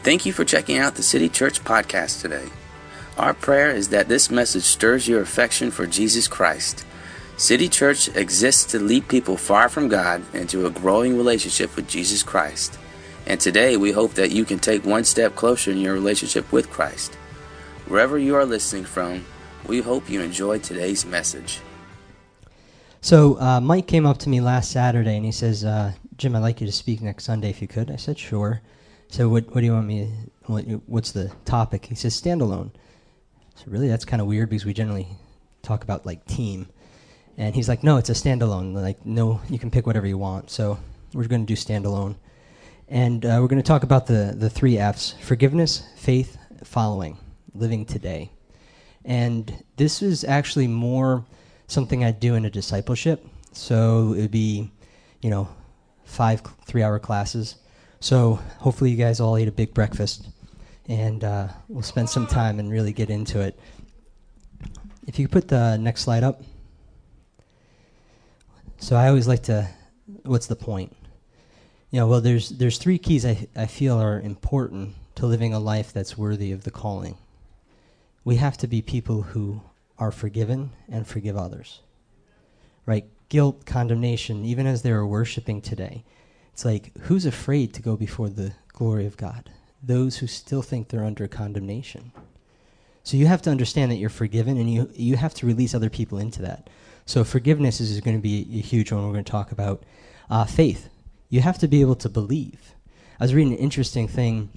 Thank you for checking out the City Church podcast today. Our prayer is that this message stirs your affection for Jesus Christ. City Church exists to lead people far from God into a growing relationship with Jesus Christ. And today we hope that you can take one step closer in your relationship with Christ. Wherever you are listening from, we hope you enjoyed today's message. So Mike came up to me last Saturday and he says, Jim, I'd like you to speak next Sunday if you could. I said, sure. So what do you want me to, what's the topic? He says, standalone. So really, that's kind of weird because we generally talk about like team. And he's like, no, it's a standalone. Like, no, you can pick whatever you want. So we're going to do standalone. And we're going to talk about the three F's: forgiveness, faith, following, living today. And this is actually more something I do in a discipleship. So it would be, 5 3-hour classes. So hopefully you guys all ate a big breakfast, and we'll spend some time and really get into it. If you put the next slide up. So I always like to, what's the point? There's 3 keys I feel are important to living a life that's worthy of the calling. We have to be people who are forgiven and forgive others, right? Guilt, condemnation, even as they were worshiping today. It's like, who's afraid to go before the glory of God? Those who still think they're under condemnation. So you have to understand that you're forgiven, and you have to release other people into that. So forgiveness is going to be a huge one we're going to talk about. Faith. You have to be able to believe. I was reading an interesting thing.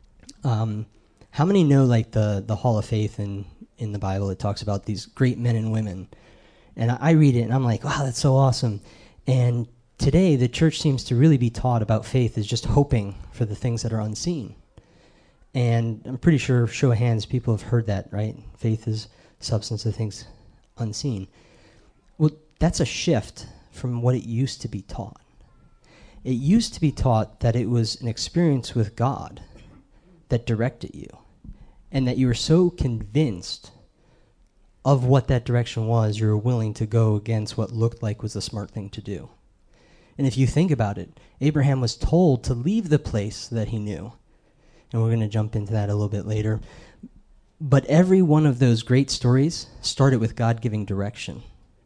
How many know like the Hall of Faith in the Bible? It talks about these great men and women. And I read it, and I'm like, wow, that's so awesome. And today, the church seems to really be taught about faith as just hoping for the things that are unseen. And I'm pretty sure, show of hands, people have heard that, right? Faith is substance of things unseen. Well, that's a shift from what it used to be taught. It used to be taught that it was an experience with God that directed you, and that you were so convinced of what that direction was, you were willing to go against what looked like was the smart thing to do. And if you think about it, Abraham was told to leave the place that he knew. And we're going to jump into that a little bit later. But every one of those great stories started with God giving direction.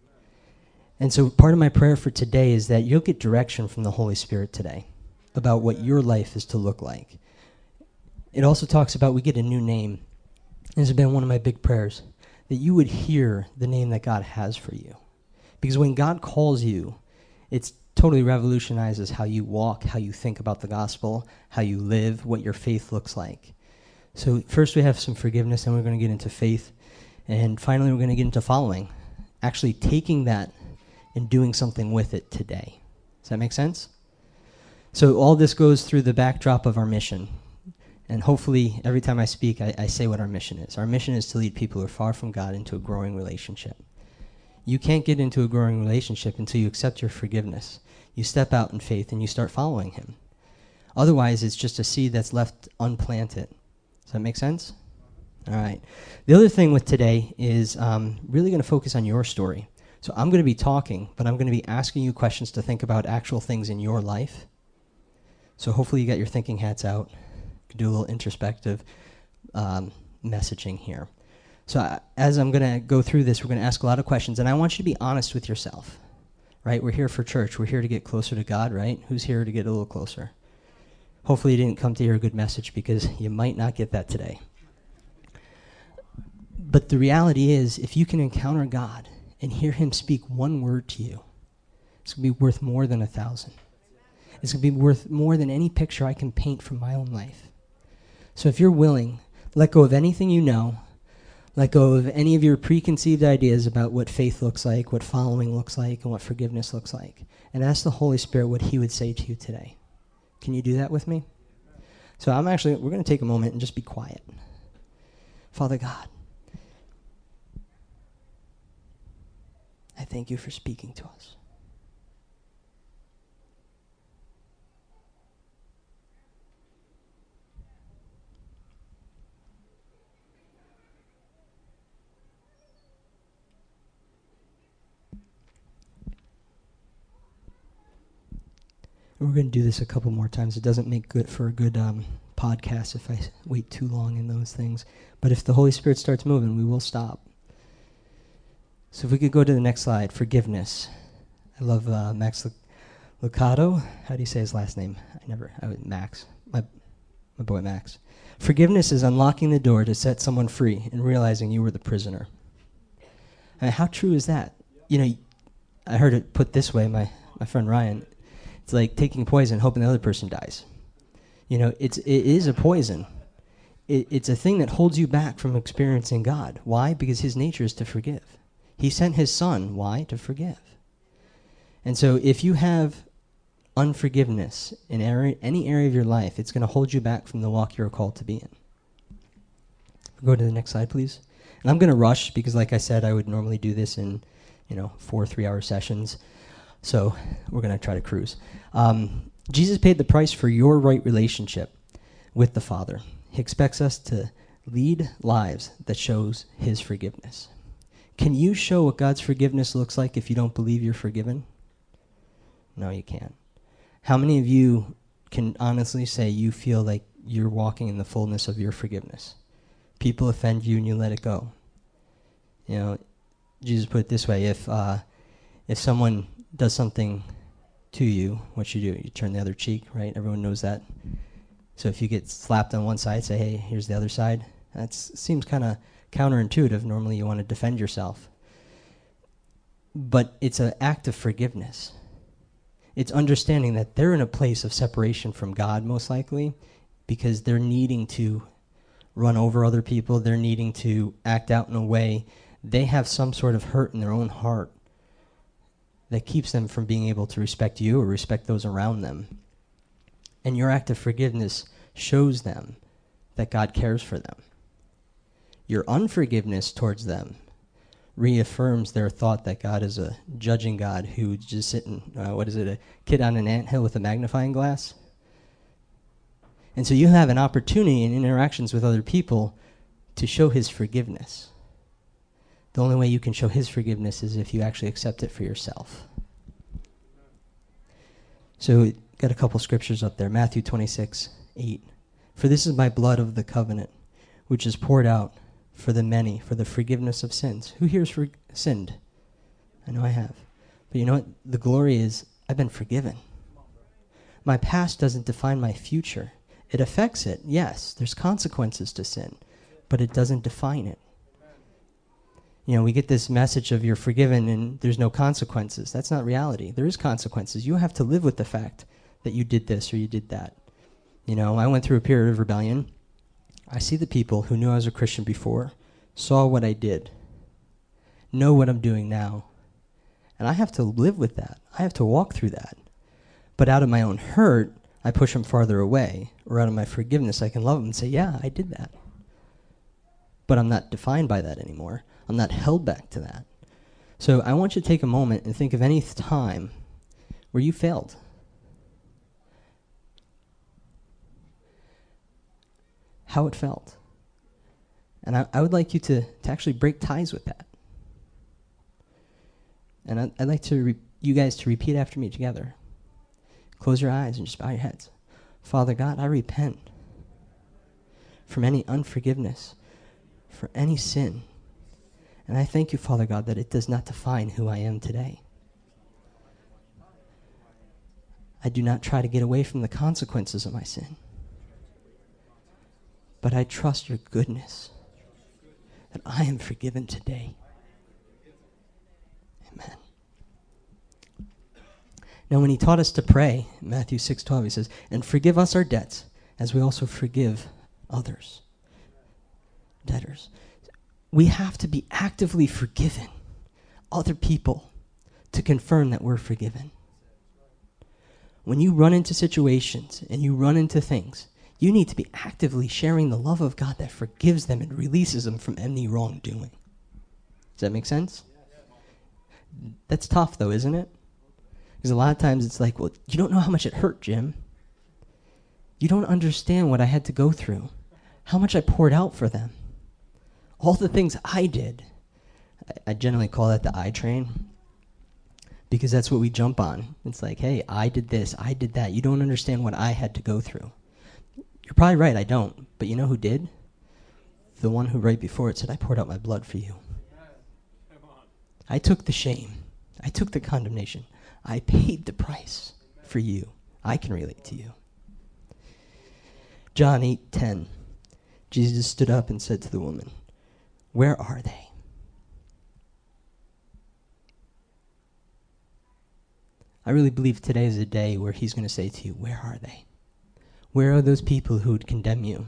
And so part of my prayer for today is that you'll get direction from the Holy Spirit today about what your life is to look like. It also talks about we get a new name. This has been one of my big prayers, that you would hear the name that God has for you. Because when God calls you, it totally revolutionizes how you walk, how you think about the gospel, how you live, what your faith looks like. So first we have some forgiveness, and we're going to get into faith. And finally we're going to get into following, actually taking that and doing something with it today. Does that make sense? So all this goes through the backdrop of our mission. And hopefully, every time I speak, I say what our mission is. Our mission is to lead people who are far from God into a growing relationship. You can't get into a growing relationship until you accept your forgiveness. You step out in faith and you start following him. Otherwise, it's just a seed that's left unplanted. Does that make sense? All right. The other thing with today is really going to focus on your story. So I'm going to be talking, but I'm going to be asking you questions to think about actual things in your life. So hopefully you got your thinking hats out. Do a little introspective messaging here. So as I'm going to go through this, we're going to ask a lot of questions, and I want you to be honest with yourself, right? We're here for church. We're here to get closer to God, right? Who's here to get a little closer? Hopefully you didn't come to hear a good message, because you might not get that today. But the reality is, if you can encounter God and hear him speak one word to you, it's going to be worth more than 1,000. It's going to be worth more than any picture I can paint from my own life. So if you're willing, let go of anything you know, let go of any of your preconceived ideas about what faith looks like, what following looks like, and what forgiveness looks like, and ask the Holy Spirit what he would say to you today. Can you do that with me? So we're going to take a moment and just be quiet. Father God, I thank you for speaking to us. And we're going to do this a couple more times. It doesn't make good for a good podcast if I wait too long in those things. But if the Holy Spirit starts moving, we will stop. So if we could go to the next slide, forgiveness. I love Max Lucado. How do you say his last name? Max. My boy Max. Forgiveness is unlocking the door to set someone free and realizing you were the prisoner. And how true is that? You know, I heard it put this way, my friend Ryan. It's like taking poison, hoping the other person dies. You know, it is a poison. It's a thing that holds you back from experiencing God. Why? Because his nature is to forgive. He sent his son. Why? To forgive. And so if you have unforgiveness in any area of your life, it's going to hold you back from the walk you're called to be in. Go to the next slide, please. And I'm going to rush because, like I said, I would normally do this in 4 3-hour sessions. So we're going to try to cruise. Jesus paid the price for your right relationship with the Father. He expects us to lead lives that shows his forgiveness. Can you show what God's forgiveness looks like if you don't believe you're forgiven? No, you can't. How many of you can honestly say you feel like you're walking in the fullness of your forgiveness? People offend you and you let it go. You know, Jesus put it this way, if someone does something to you, what you do? You turn the other cheek, right? Everyone knows that. So if you get slapped on one side, say, hey, here's the other side. That seems kind of counterintuitive. Normally you want to defend yourself. But it's an act of forgiveness. It's understanding that they're in a place of separation from God, most likely, because they're needing to run over other people. They're needing to act out in a way. They have some sort of hurt in their own heart that keeps them from being able to respect you or respect those around them. And your act of forgiveness shows them that God cares for them. Your unforgiveness towards them reaffirms their thought that God is a judging God who just sitting, a kid on an anthill with a magnifying glass? And so you have an opportunity in interactions with other people to show his forgiveness. The only way you can show his forgiveness is if you actually accept it for yourself. So got a couple scriptures up there. Matthew 26:8. For this is my blood of the covenant, which is poured out for the many, for the forgiveness of sins. Who here has sinned? I know I have. But you know what? The glory is I've been forgiven. My past doesn't define my future. It affects it, yes. There's consequences to sin, but it doesn't define it. You know, we get this message of you're forgiven and there's no consequences. That's not reality. There is consequences. You have to live with the fact that you did this or you did that. You know, I went through a period of rebellion. I see the people who knew I was a Christian before, saw what I did, know what I'm doing now, and I have to live with that. I have to walk through that. But out of my own hurt, I push them farther away, or out of my forgiveness, I can love them and say, yeah, I did that. But I'm not defined by that anymore. I'm not held back to that. So I want you to take a moment and think of any time where you failed. How it felt. And I would like you to actually break ties with that. And I'd like you guys to repeat after me together. Close your eyes and just bow your heads. Father God, I repent from any unforgiveness, for any sin. And I thank you, Father God, that it does not define who I am today. I do not try to get away from the consequences of my sin. But I trust your goodness, that I am forgiven today. Amen. Now, when he taught us to pray, in Matthew 6:12, he says, and forgive us our debts, as we also forgive others, debtors. We have to be actively forgiven other people to confirm that we're forgiven. When you run into situations and you run into things, you need to be actively sharing the love of God that forgives them and releases them from any wrongdoing. Does that make sense? That's tough, though, isn't it? Because a lot of times it's like, well, you don't know how much it hurt, Jim. You don't understand what I had to go through, how much I poured out for them, all the things I did. I generally call that the I train, because that's what we jump on. It's like, hey, I did this, I did that. You don't understand what I had to go through. You're probably right, I don't. But you know who did? The one who right before it said, I poured out my blood for you. I took the shame. I took the condemnation. I paid the price for you. I can relate to you. John 8:10. Jesus stood up and said to the woman, where are they? I really believe today is a day where he's going to say to you, where are they? Where are those people who would condemn you?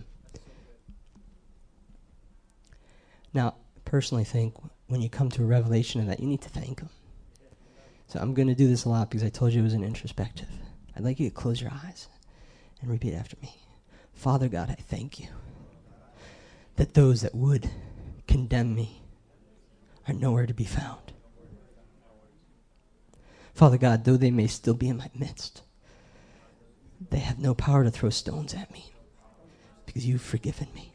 Now, I personally think when you come to a revelation of that, you need to thank him. So I'm going to do this a lot because I told you it was an introspective. I'd like you to close your eyes and repeat after me. Father God, I thank you that those that would condemn me are nowhere to be found. Father God, though they may still be in my midst, they have no power to throw stones at me because you've forgiven me.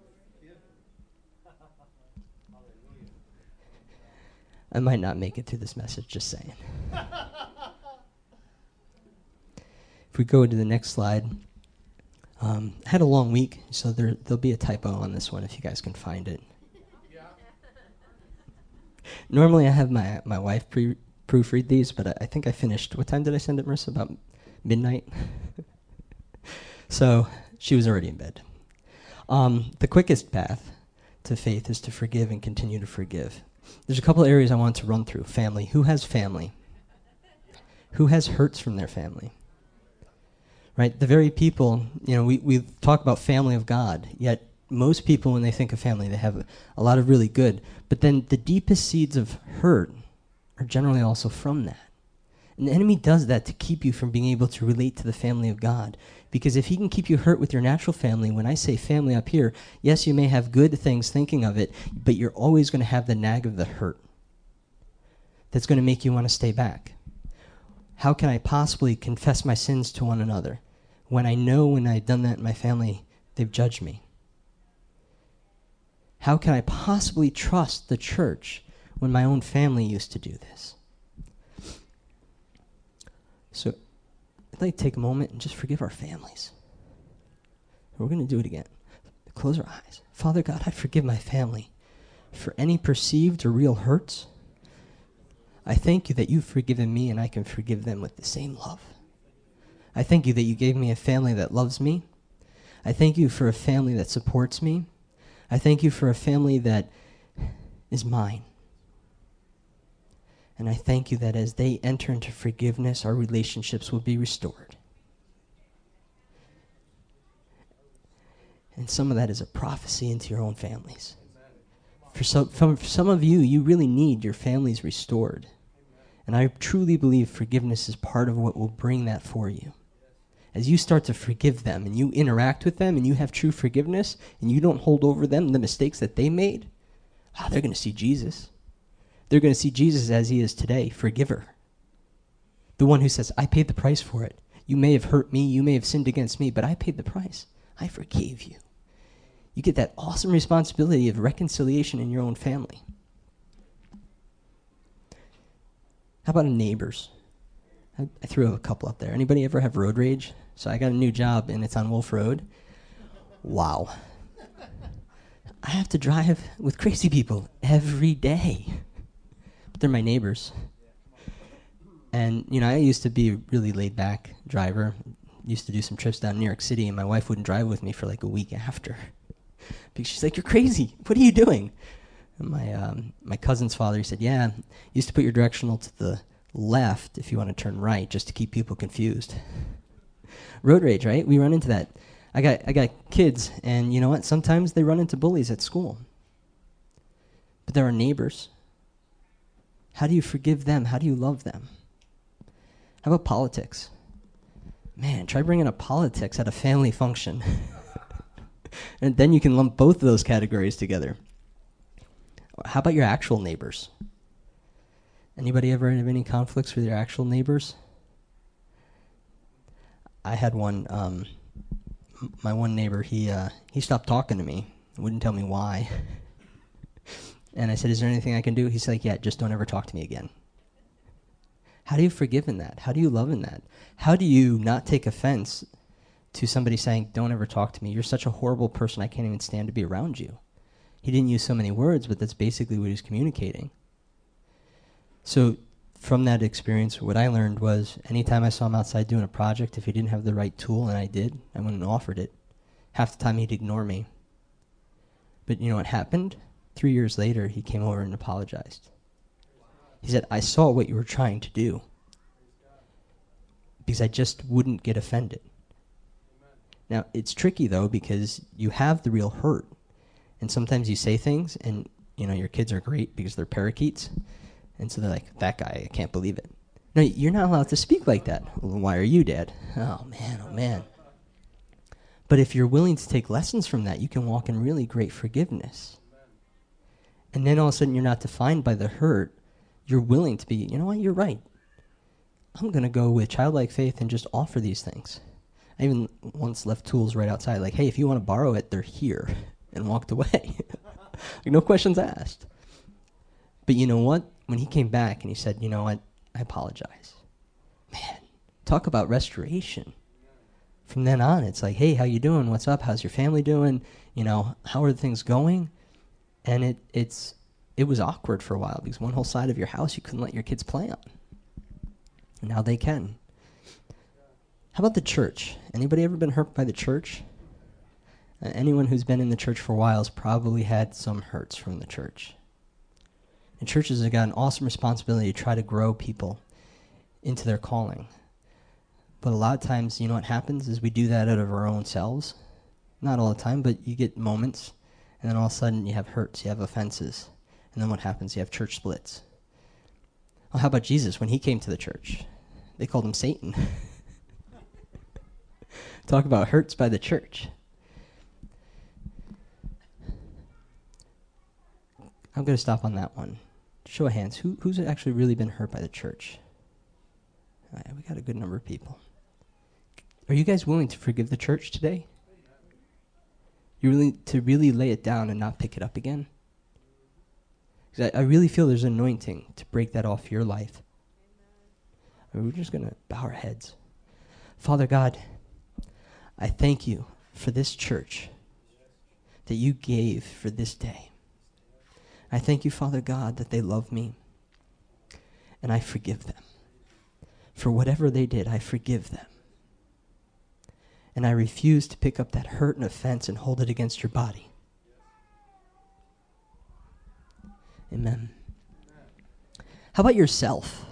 I might not make it through this message, just saying. If we go to the next slide, I had a long week, so there'll be a typo on this one if you guys can find it. Normally I have my wife proofread these, but I think I finished. What time did I send it, Marissa? About midnight? So she was already in bed. The quickest path to faith is to forgive and continue to forgive. There's a couple areas I want to run through. Family. Who has family? Who has hurts from their family? Right? The very people, we talk about family of God, yet most people, when they think of family, they have a lot of really good. But then the deepest seeds of hurt are generally also from that. And the enemy does that to keep you from being able to relate to the family of God. Because if he can keep you hurt with your natural family, when I say family up here, yes, you may have good things thinking of it, but you're always going to have the nag of the hurt that's going to make you want to stay back. How can I possibly confess my sins to one another when I know when I've done that in my family, they've judged me? How can I possibly trust the church when my own family used to do this? So I'd like to take a moment and just forgive our families. We're going to do it again. Close our eyes. Father God, I forgive my family for any perceived or real hurts. I thank you that you've forgiven me and I can forgive them with the same love. I thank you that you gave me a family that loves me. I thank you for a family that supports me. I thank you for a family that is mine. And I thank you that as they enter into forgiveness, our relationships will be restored. And some of that is a prophecy into your own families. For some of you, you really need your families restored. And I truly believe forgiveness is part of what will bring that for you. As you start to forgive them and you interact with them and you have true forgiveness and you don't hold over them the mistakes that they made, they're going to see Jesus. They're going to see Jesus as he is today, forgiver. The one who says, I paid the price for it. You may have hurt me, you may have sinned against me, but I paid the price. I forgave you. You get that awesome responsibility of reconciliation in your own family. How about neighbors? I threw a couple up there. Anybody ever have road rage? So I got a new job, and it's on Wolf Road. Wow. I have to drive with crazy people every day. But they're my neighbors. And, I used to be a really laid-back driver. Used to do some trips down in New York City, and my wife wouldn't drive with me for like a week after. Because she's like, you're crazy. What are you doing? And my cousin's father, he said, yeah, you used to put your directional to the left if you want to turn right, just to keep people confused. Road rage, right? We run into that. I got kids, and you know what? Sometimes they run into bullies at school. But there are neighbors. How do you forgive them? How do you love them? How about politics? Man, try bringing up politics at a family function. And then you can lump both of those categories together. How about your actual neighbors? Anybody ever have any conflicts with your actual neighbors? I had one, my one neighbor, he stopped talking to me, wouldn't tell me why. And I said, is there anything I can do? He's like, yeah, just don't ever talk to me again. How do you forgive in that? How do you love in that? How do you not take offense to somebody saying, don't ever talk to me. You're such a horrible person. I can't even stand to be around you. He didn't use so many words, but that's basically what he was communicating. So from that experience, what I learned was anytime I saw him outside doing a project, if he didn't have the right tool, and I did, I went and offered it. Half the time he'd ignore me. But you know what happened? 3 years later, he came over and apologized. He said, I saw what you were trying to do because I just wouldn't get offended. Now, it's tricky, though, because you have the real hurt. And sometimes you say things, and, you know, your kids are great because they're parakeets. And so they're like, that guy, I can't believe it. No, you're not allowed to speak like that. Well, why are you, Dad? Oh, man. But if you're willing to take lessons from that, you can walk in really great forgiveness. And then all of a sudden you're not defined by the hurt. You're willing to be, you know what, you're right. I'm going to go with childlike faith and just offer these things. I even once left tools right outside, like, hey, if you want to borrow it, they're here, and walked away. Like, no questions asked. But you know what? When he came back and he said, you know what, I apologize. Man, talk about restoration. From then on, it's like, hey, how you doing? What's up? How's your family doing? You know, how are things going? And it was awkward for a while because one whole side of your house you couldn't let your kids play on. And now they can. How about the church? Anybody ever been hurt by the church? Anyone who's been in the church for a while has probably had some hurts from the church. And churches have got an awesome responsibility to try to grow people into their calling. But a lot of times, you know what happens is we do that out of our own selves. Not all the time, but you get moments, and then all of a sudden you have hurts, you have offenses. And then what happens? You have church splits. Well, how about Jesus when he came to the church? They called him Satan. Talk about hurts by the church. I'm going to stop on that one. Show of hands. Who's actually really been hurt by the church? All right, we got a good number of people. Are you guys willing to forgive the church today? You willing to really lay it down and not pick it up again? Because I really feel there's an anointing to break that off your life. We're just going to bow our heads. Father God, I thank you for this church that you gave for this day. I thank you, Father God, that they love me, and I forgive them. For whatever they did, I forgive them. And I refuse to pick up that hurt and offense and hold it against your body. Amen. How about yourself?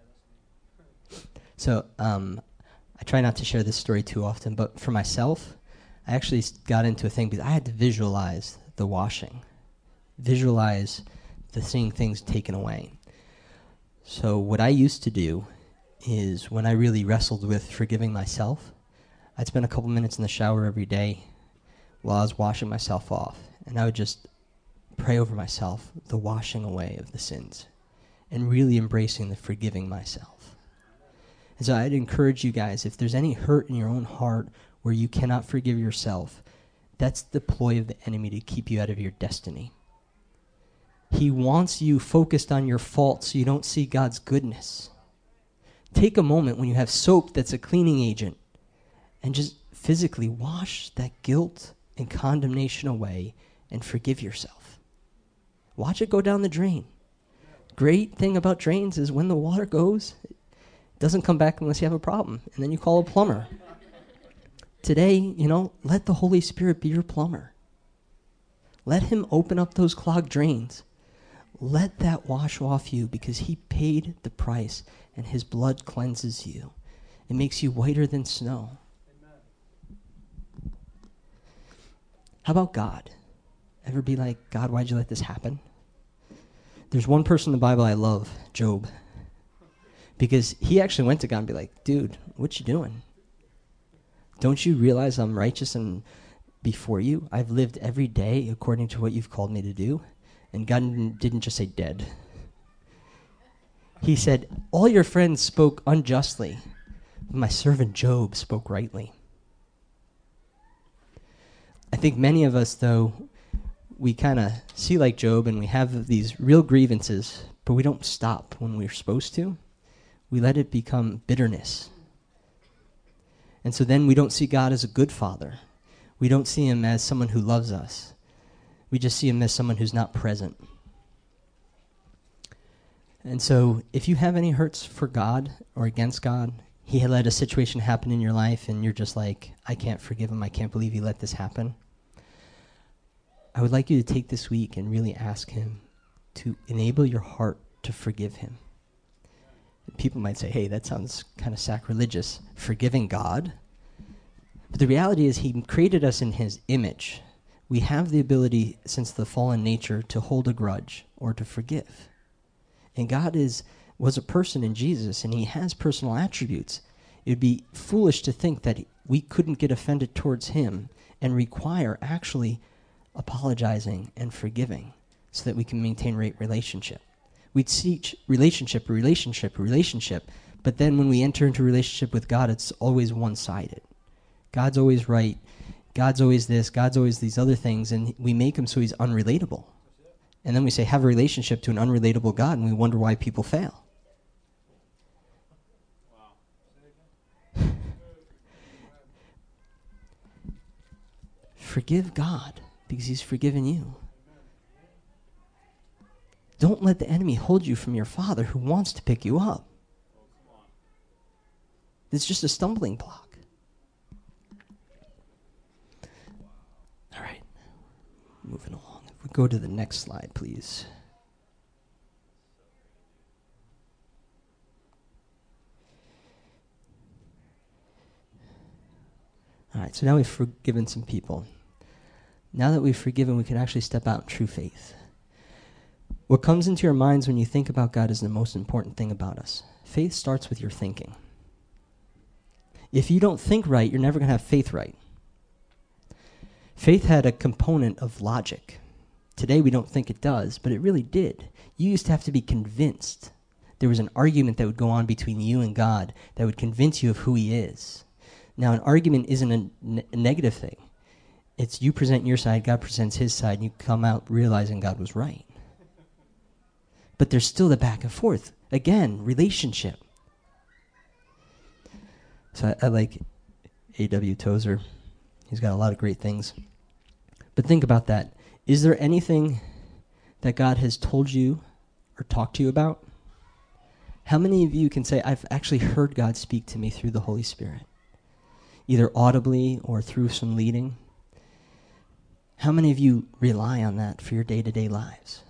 So, I try not to share this story too often, but for myself, I actually got into a thing because I had to visualize the washing. Visualize the seeing things taken away. So what I used to do is when I really wrestled with forgiving myself, I'd spend a couple minutes in the shower every day while I was washing myself off. And I would just pray over myself, the washing away of the sins, and really embracing the forgiving myself. And so I'd encourage you guys, if there's any hurt in your own heart where you cannot forgive yourself, that's the ploy of the enemy to keep you out of your destiny. He wants you focused on your faults so you don't see God's goodness. Take a moment when you have soap that's a cleaning agent and just physically wash that guilt and condemnation away and forgive yourself. Watch it go down the drain. Great thing about drains is when the water goes, it doesn't come back unless you have a problem, and then you call a plumber. Today, let the Holy Spirit be your plumber. Let him open up those clogged drains. Let that wash off you because he paid the price and his blood cleanses you. It makes you whiter than snow. Amen. How about God? Ever be like, God, why'd you let this happen? There's one person in the Bible I love, Job. Because he actually went to God and be like, dude, what you doing? Don't you realize I'm righteous and before you? I've lived every day according to what you've called me to do. And God didn't just say dead. He said, all your friends spoke unjustly, but my servant Job spoke rightly. I think many of us, though, we kind of see like Job and we have these real grievances, but we don't stop when we're supposed to. We let it become bitterness. And so then we don't see God as a good father. We don't see him as someone who loves us. We just see him as someone who's not present. And so if you have any hurts for God or against God, he had let a situation happen in your life and you're just like, I can't forgive him. I can't believe he let this happen. I would like you to take this week and really ask him to enable your heart to forgive him. People might say, hey, that sounds kind of sacrilegious, forgiving God. But the reality is he created us in his image. We have the ability, since the fallen nature, to hold a grudge or to forgive. And God was a person in Jesus, and he has personal attributes. It would be foolish to think that we couldn't get offended towards him and require actually apologizing and forgiving so that we can maintain right relationship. We'd teach relationship, but then when we enter into a relationship with God, it's always one-sided. God's always right. God's always this. God's always these other things, and we make him so he's unrelatable. And then we say, have a relationship to an unrelatable God, and we wonder why people fail. Forgive God because he's forgiven you. Don't let the enemy hold you from your Father who wants to pick you up. It's just a stumbling block. All right, moving along. If we go to the next slide, please. All right, so now we've forgiven some people. Now that we've forgiven, we can actually step out in true faith. What comes into your minds when you think about God is the most important thing about us. Faith starts with your thinking. If you don't think right, you're never going to have faith right. Faith had a component of logic. Today we don't think it does, but it really did. You used to have to be convinced. There was an argument that would go on between you and God that would convince you of who he is. Now, an argument isn't a negative thing. It's you present your side, God presents his side, and you come out realizing God was right. But there's still the back and forth. Again, relationship. So I like A.W. Tozer. He's got a lot of great things. But think about that. Is there anything that God has told you or talked to you about? How many of you can say, I've actually heard God speak to me through the Holy Spirit? Either audibly or through some leading? How many of you rely on that for your day-to-day lives?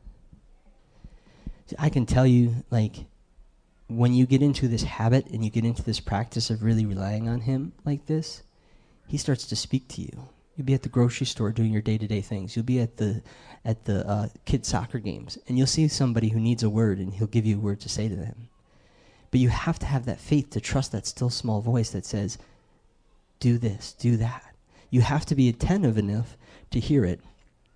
I can tell you, like, when you get into this habit and you get into this practice of really relying on him like this, he starts to speak to you. You'll be at the grocery store doing your day-to-day things. You'll be at the kids' soccer games, and you'll see somebody who needs a word, and he'll give you a word to say to them. But you have to have that faith to trust that still small voice that says, do this, do that. You have to be attentive enough to hear it.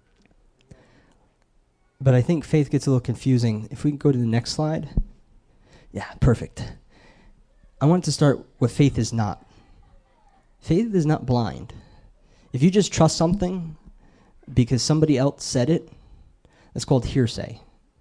But I think faith gets a little confusing. If we can go to the next slide. Yeah, perfect. I want to start what faith is not. Faith is not blind. If you just trust something because somebody else said it, that's called hearsay.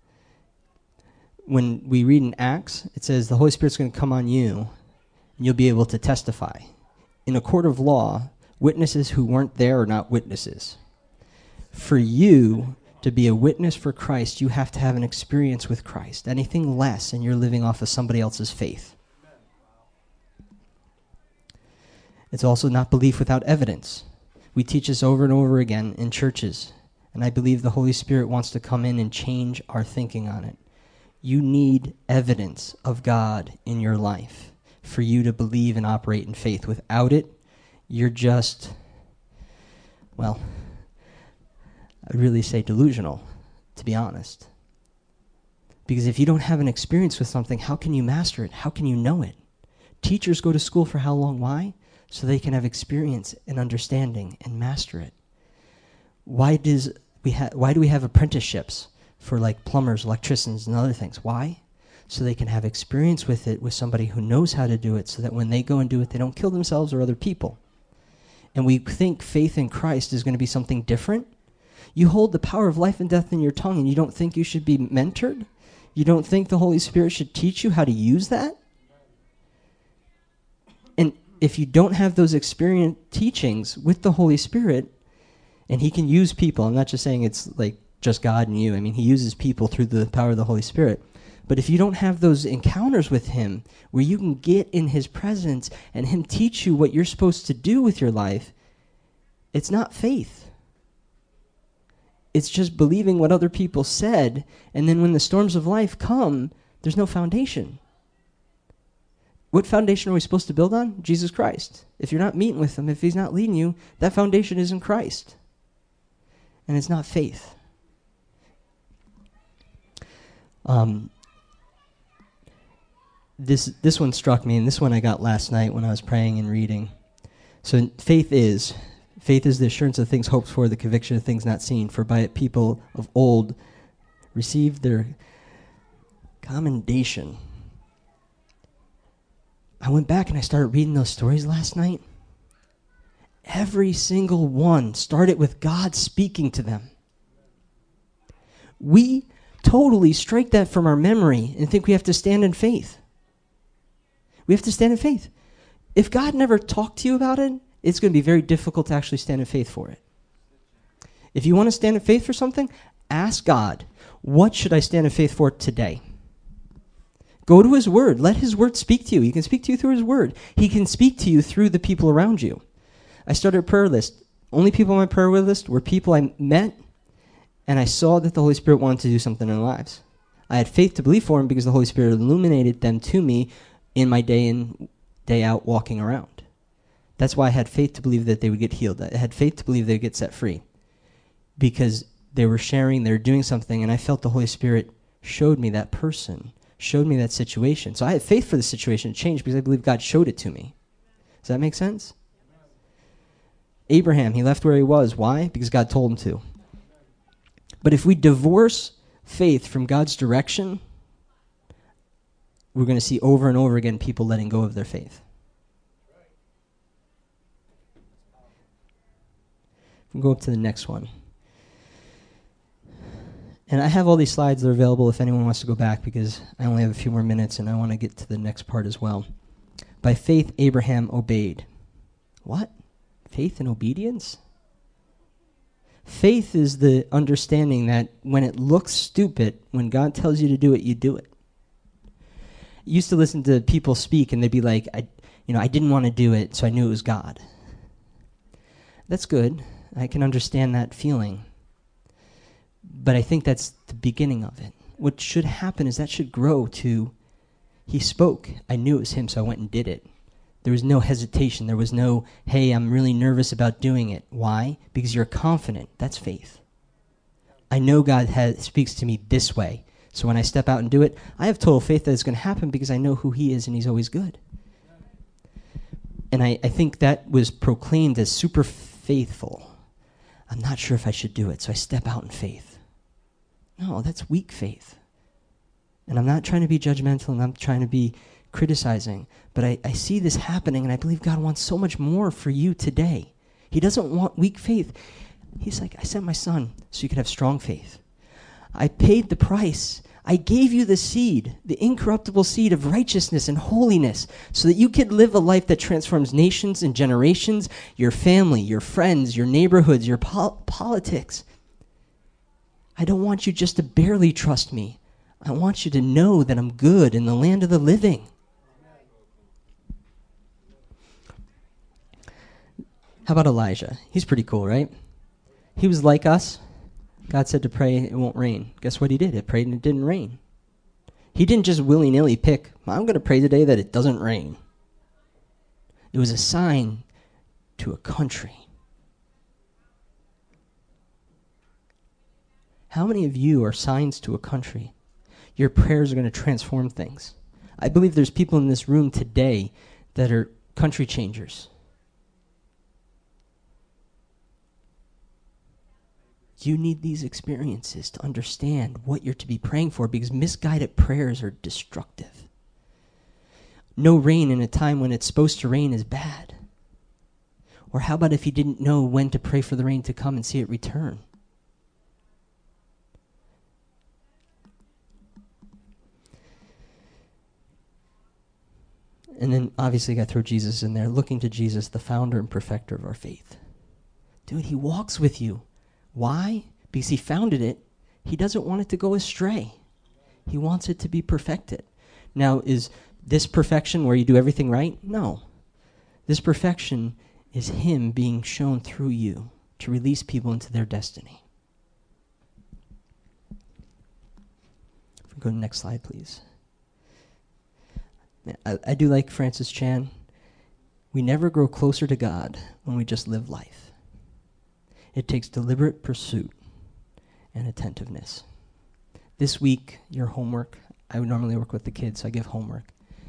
When we read in Acts, it says the Holy Spirit's going to come on you and you'll be able to testify. In a court of law, witnesses who weren't there are not witnesses. For you to be a witness for Christ, you have to have an experience with Christ. Anything less, and you're living off of somebody else's faith. It's also not belief without evidence. We teach this over and over again in churches, and I believe the Holy Spirit wants to come in and change our thinking on it. You need evidence of God in your life for you to believe and operate in faith. Without it, you're just, well, I'd really say delusional, to be honest. Because if you don't have an experience with something, how can you master it? How can you know it? Teachers go to school for how long? Why? So they can have experience and understanding and master it. Why do we have apprenticeships for like plumbers, electricians, and other things? Why? So they can have experience with it with somebody who knows how to do it so that when they go and do it, they don't kill themselves or other people. And we think faith in Christ is going to be something different. You hold the power of life and death in your tongue, and you don't think you should be mentored? You don't think the Holy Spirit should teach you how to use that? And if you don't have those experience teachings with the Holy Spirit, and he can use people, I'm not just saying it's like just God and you. I mean, he uses people through the power of the Holy Spirit. But if you don't have those encounters with him where you can get in his presence and him teach you what you're supposed to do with your life, it's not faith. It's just believing what other people said, and then when the storms of life come, there's no foundation. What foundation are we supposed to build on? Jesus Christ. If you're not meeting with him, if he's not leading you, that foundation isn't Christ. And it's not faith. This one struck me, and this one I got last night when I was praying and reading. So faith is the assurance of things hoped for, the conviction of things not seen. For by it people of old received their commendation. I went back and I started reading those stories last night. Every single one started with God speaking to them. We totally strike that from our memory and think we have to stand in faith. We have to stand in faith. If God never talked to you about it, it's going to be very difficult to actually stand in faith for it. If you want to stand in faith for something, ask God, what should I stand in faith for today? Go to his word. Let his word speak to you. He can speak to you through his word. He can speak to you through the people around you. I started a prayer list. Only people on my prayer list were people I met, and I saw that the Holy Spirit wanted to do something in their lives. I had faith to believe for them because the Holy Spirit illuminated them to me in my day in, day out walking around. That's why I had faith to believe that they would get healed. I had faith to believe they would get set free because they were sharing, they were doing something, and I felt the Holy Spirit showed me that person, showed me that situation. So I had faith for the situation to change because I believe God showed it to me. Does that make sense? Abraham, he left where he was. Why? Because God told him to. But if we divorce faith from God's direction, we're going to see over and over again people letting go of their faith. We'll go up to the next one. And I have all these slides that are available if anyone wants to go back because I only have a few more minutes and I want to get to the next part as well. By faith, Abraham obeyed. What? Faith and obedience? Faith is the understanding that when it looks stupid, when God tells you to do it, you do it. I used to listen to people speak and they'd be like, I didn't want to do it, so I knew it was God. That's good. I can understand that feeling. But I think that's the beginning of it. What should happen is that should grow to, he spoke. I knew it was him, so I went and did it. There was no hesitation. There was no, hey, I'm really nervous about doing it. Why? Because you're confident. That's faith. I know God speaks to me this way. So when I step out and do it, I have total faith that it's going to happen because I know who he is and he's always good. And I think that was proclaimed as super faithful. I'm not sure if I should do it, so I step out in faith. No, that's weak faith. And I'm not trying to be judgmental and I'm trying to be criticizing, but I see this happening and I believe God wants so much more for you today. He doesn't want weak faith. He's like, I sent my son so you could have strong faith. I paid the price. I gave you the seed, the incorruptible seed of righteousness and holiness, so that you could live a life that transforms nations and generations, your family, your friends, your neighborhoods, your politics. I don't want you just to barely trust me. I want you to know that I'm good in the land of the living. How about Elijah? He's pretty cool, right? He was like us. God said to pray, it won't rain. Guess what he did? It prayed and it didn't rain. He didn't just willy-nilly pick, I'm going to pray today that it doesn't rain. It was a sign to a country. How many of you are signs to a country? Your prayers are going to transform things. I believe there's people in this room today that are country changers. You need these experiences to understand what you're to be praying for because misguided prayers are destructive. No rain in a time when it's supposed to rain is bad. Or how about if you didn't know when to pray for the rain to come and see it return? And then obviously you got to throw Jesus in there, looking to Jesus, the founder and perfecter of our faith. Dude, he walks with you. Why? Because he founded it. He doesn't want it to go astray. He wants it to be perfected. Now, is this perfection where you do everything right? No. This perfection is him being shown through you to release people into their destiny. If we go to the next slide, please. I do like Francis Chan. We never grow closer to God when we just live life. It takes deliberate pursuit and attentiveness. This week, your homework, I would normally work with the kids, so I give homework.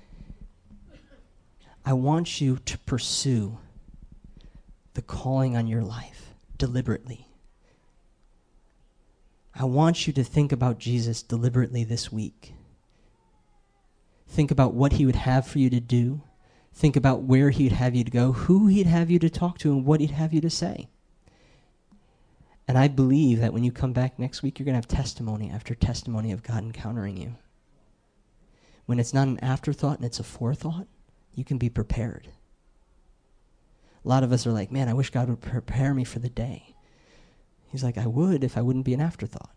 I want you to pursue the calling on your life deliberately. I want you to think about Jesus deliberately this week. Think about what he would have for you to do. Think about where he'd have you to go, who he'd have you to talk to, and what he'd have you to say. And I believe that when you come back next week, you're going to have testimony after testimony of God encountering you. When it's not an afterthought and it's a forethought, you can be prepared. A lot of us are like, man, I wish God would prepare me for the day. He's like, I would if I wouldn't be an afterthought.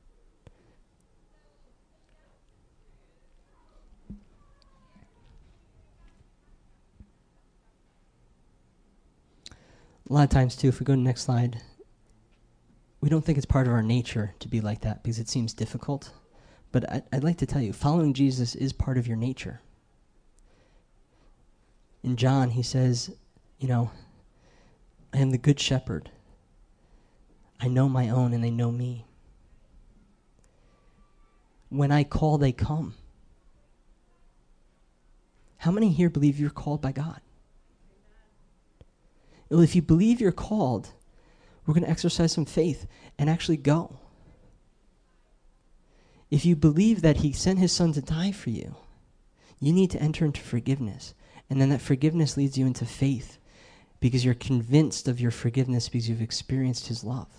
A lot of times, too, if we go to the next slide, we don't think it's part of our nature to be like that because it seems difficult. But I'd like to tell you, following Jesus is part of your nature. In John, he says, I am the good shepherd. I know my own and they know me. When I call, they come. How many here believe you're called by God? Well, if you believe you're called, we're going to exercise some faith and actually go. If you believe that he sent his son to die for you, you need to enter into forgiveness. And then that forgiveness leads you into faith because you're convinced of your forgiveness because you've experienced his love.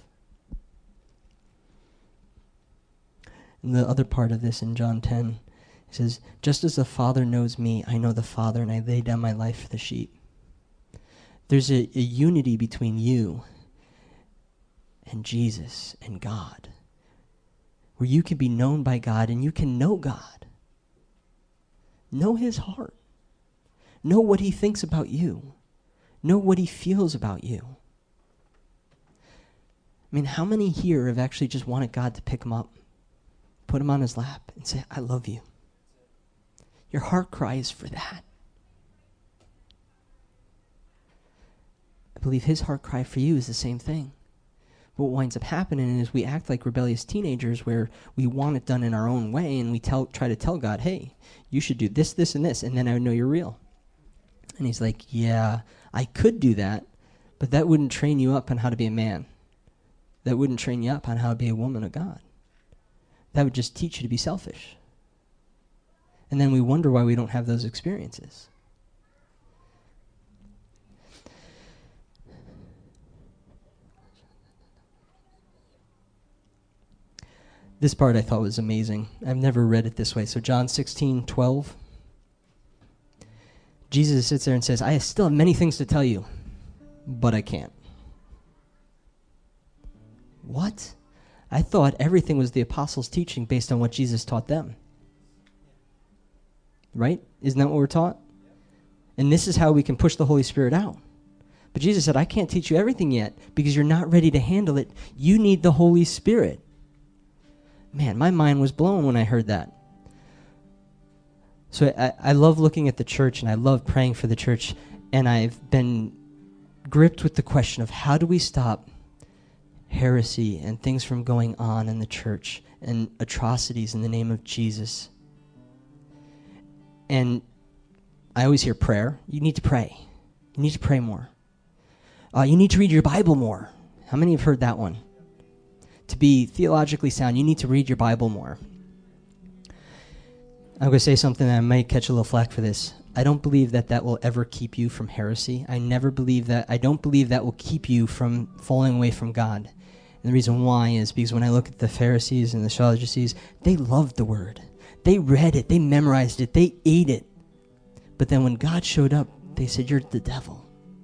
And the other part of this in John 10, it says, just as the Father knows me, I know the Father, and I lay down my life for the sheep. There's a unity between you and Jesus and God, where you can be known by God and you can know God. Know his heart. Know what he thinks about you. Know what he feels about you. I mean, how many here have actually just wanted God to pick him up, put him on his lap, and say, I love you? Your heart cries for that. I believe his heart cry for you is the same thing. But what winds up happening is we act like rebellious teenagers where we want it done in our own way and we try to tell God, hey, you should do this, this, and this, and then I would know you're real. And he's like, yeah, I could do that, but that wouldn't train you up on how to be a man. That wouldn't train you up on how to be a woman of God. That would just teach you to be selfish. And then we wonder why we don't have those experiences. This part I thought was amazing. I've never read it this way. So John 16:12. Jesus sits there and says, I still have many things to tell you, but I can't. What? I thought everything was the apostles' teaching based on what Jesus taught them. Right? Isn't that what we're taught? And this is how we can push the Holy Spirit out. But Jesus said, I can't teach you everything yet because you're not ready to handle it. You need the Holy Spirit. Man, my mind was blown when I heard that. So I love looking at the church and I love praying for the church, and I've been gripped with the question of how do we stop heresy and things from going on in the church and atrocities in the name of Jesus. And I always hear prayer. You need to pray. You need to pray more. You need to read your Bible more. How many have heard that one? To be theologically sound, you need to read your Bible more. I'm going to say something that I might catch a little flack for this. I don't believe that will ever keep you from heresy. I don't believe that will keep you from falling away from God. And the reason why is because when I look at the Pharisees and the Sadducees, they loved the Word. They read it. They memorized it. They ate it. But then when God showed up, they said, you're the devil.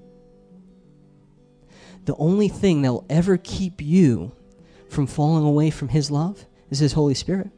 The only thing that will ever keep you from falling away from his love is his Holy Spirit.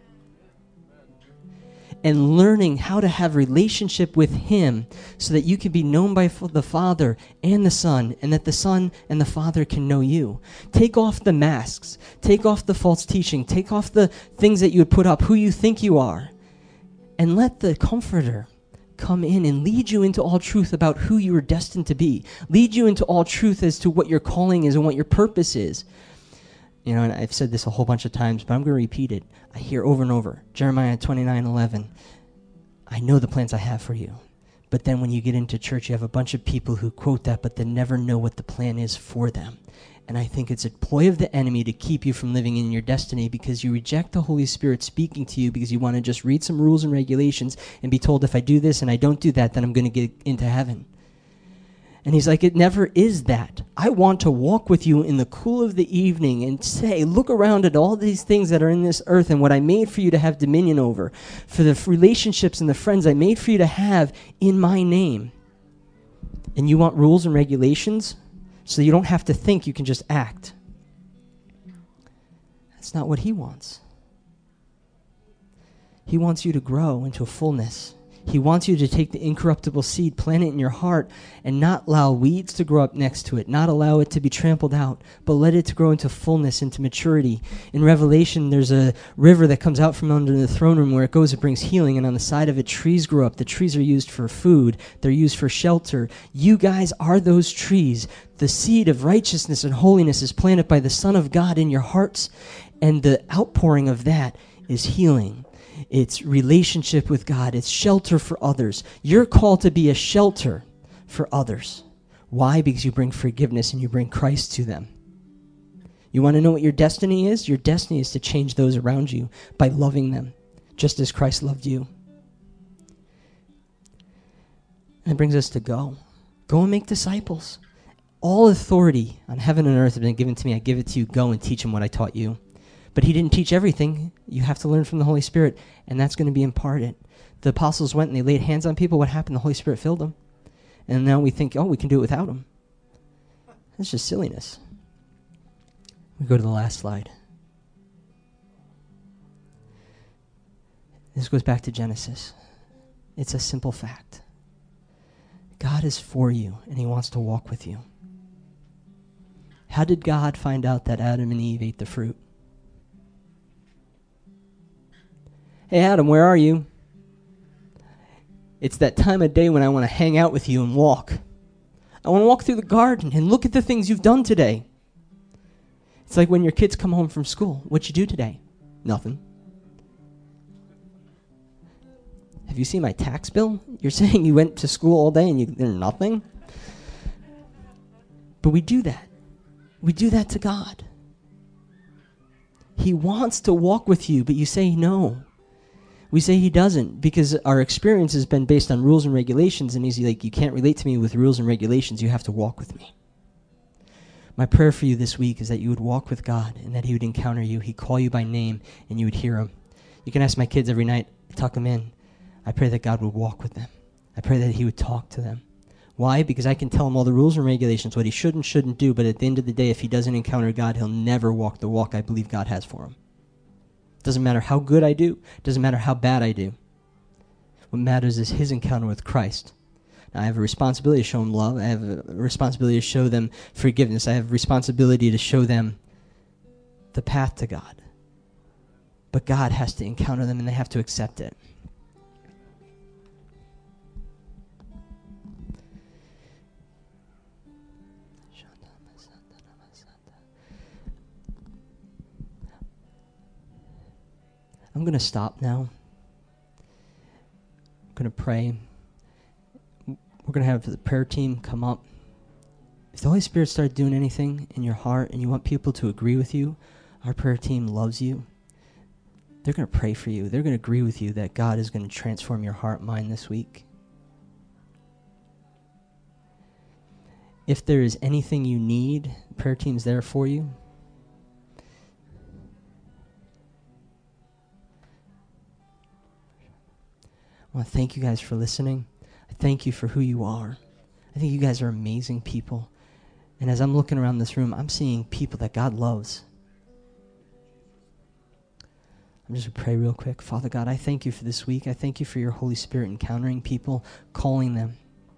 And learning how to have relationship with him so that you can be known by the Father and the Son, and that the Son and the Father can know you. Take off the masks. Take off the false teaching. Take off the things that you would put up, who you think you are. And let the Comforter come in and lead you into all truth about who you are destined to be. Lead you into all truth as to what your calling is and what your purpose is. You know, and I've said this a whole bunch of times, but I'm going to repeat it. I hear over and over, Jeremiah 29:11. I know the plans I have for you. But then when you get into church, you have a bunch of people who quote that, but they never know what the plan is for them. And I think it's a ploy of the enemy to keep you from living in your destiny, because you reject the Holy Spirit speaking to you because you want to just read some rules and regulations and be told, if I do this and I don't do that, then I'm going to get into heaven. And he's like, it never is that. I want to walk with you in the cool of the evening and say, look around at all these things that are in this earth and what I made for you to have dominion over, for the relationships and the friends I made for you to have in my name. And you want rules and regulations so you don't have to think, you can just act. That's not what he wants. He wants you to grow into a fullness. He wants you to take the incorruptible seed, plant it in your heart, and not allow weeds to grow up next to it, not allow it to be trampled out, but let it to grow into fullness, into maturity. In Revelation, there's a river that comes out from under the throne room. Where it goes, it brings healing, and on the side of it, trees grow up. The trees are used for food. They're used for shelter. You guys are those trees. The seed of righteousness and holiness is planted by the Son of God in your hearts, and the outpouring of that is healing. It's relationship with God. It's shelter for others. You're called to be a shelter for others. Why? Because you bring forgiveness and you bring Christ to them. You want to know what your destiny is? Your destiny is to change those around you by loving them, just as Christ loved you. And it brings us to go. Go and make disciples. All authority on heaven and earth has been given to me. I give it to you. Go and teach them what I taught you. But he didn't teach everything. You have to learn from the Holy Spirit, and that's going to be imparted. The apostles went and they laid hands on people. What happened? The Holy Spirit filled them. And now we think, oh, we can do it without him. That's just silliness. We go to the last slide. This goes back to Genesis. It's a simple fact. God is for you, and he wants to walk with you. How did God find out that Adam and Eve ate the fruit? Hey, Adam, where are you? It's that time of day when I want to hang out with you and walk. I want to walk through the garden and look at the things you've done today. It's like when your kids come home from school. What'd you do today? Nothing. Have you seen my tax bill? You're saying you went to school all day and you did nothing? But we do that. We do that to God. He wants to walk with you, but you say no. We say he doesn't because our experience has been based on rules and regulations, and he's like, you can't relate to me with rules and regulations. You have to walk with me. My prayer for you this week is that you would walk with God and that he would encounter you. He'd call you by name and you would hear him. You can ask my kids every night, tuck them in. I pray that God would walk with them. I pray that he would talk to them. Why? Because I can tell him all the rules and regulations, what he should and shouldn't do, but at the end of the day, if he doesn't encounter God, he'll never walk the walk I believe God has for him. Doesn't matter how good I do. Doesn't matter how bad I do. What matters is his encounter with Christ. Now, I have a responsibility to show them love. I have a responsibility to show them forgiveness. I have a responsibility to show them the path to God. But God has to encounter them and they have to accept it. I'm going to stop now. I'm going to pray. We're going to have the prayer team come up. If the Holy Spirit started doing anything in your heart and you want people to agree with you, our prayer team loves you. They're going to pray for you. They're going to agree with you that God is going to transform your heart and mind this week. If there is anything you need, the prayer team's there for you. I want to thank you guys for listening. Thank you for who you are. I think you guys are amazing people. And as I'm looking around this room, I'm seeing people that God loves. I'm just going to pray real quick. Father God, I thank you for this week. I thank you for your Holy Spirit encountering people, calling them.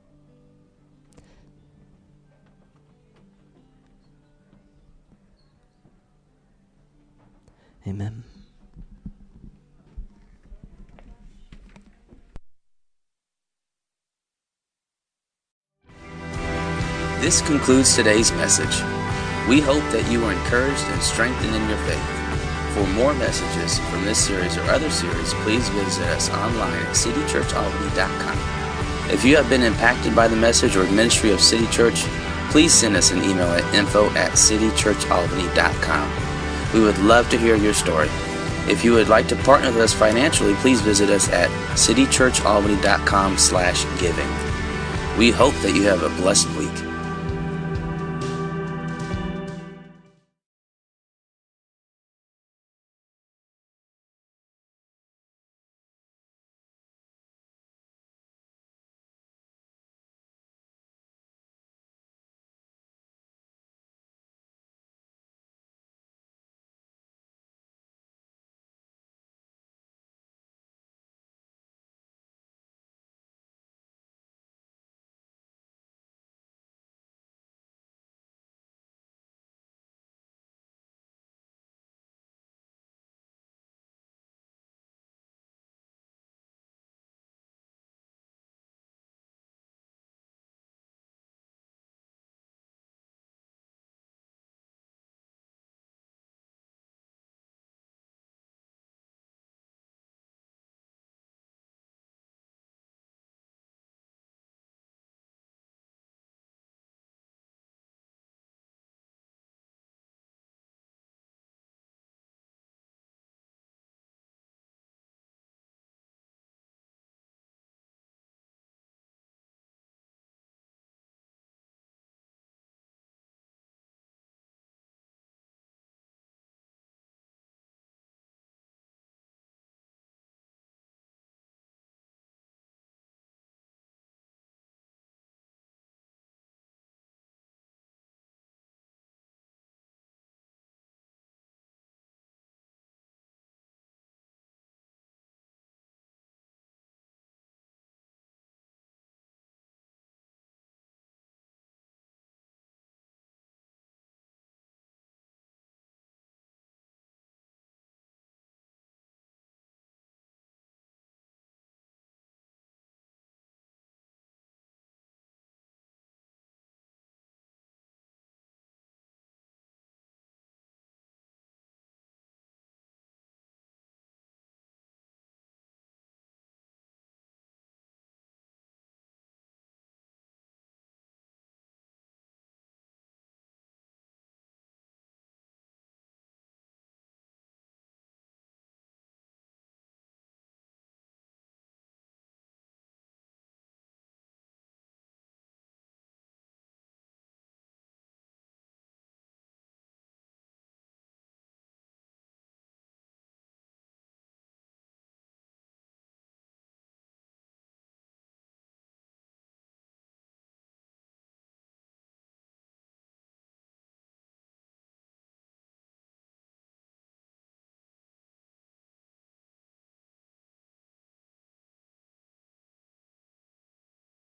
Amen. This concludes today's message. We hope that you are encouraged and strengthened in your faith. For more messages from this series or other series, please visit us online at citychurchalbany.com. If you have been impacted by the message or ministry of City Church, please send us an email at info@citychurchalbany.com. We would love to hear your story. If you would like to partner with us financially, please visit us at citychurchalbany.com/giving. We hope that you have a blessed week.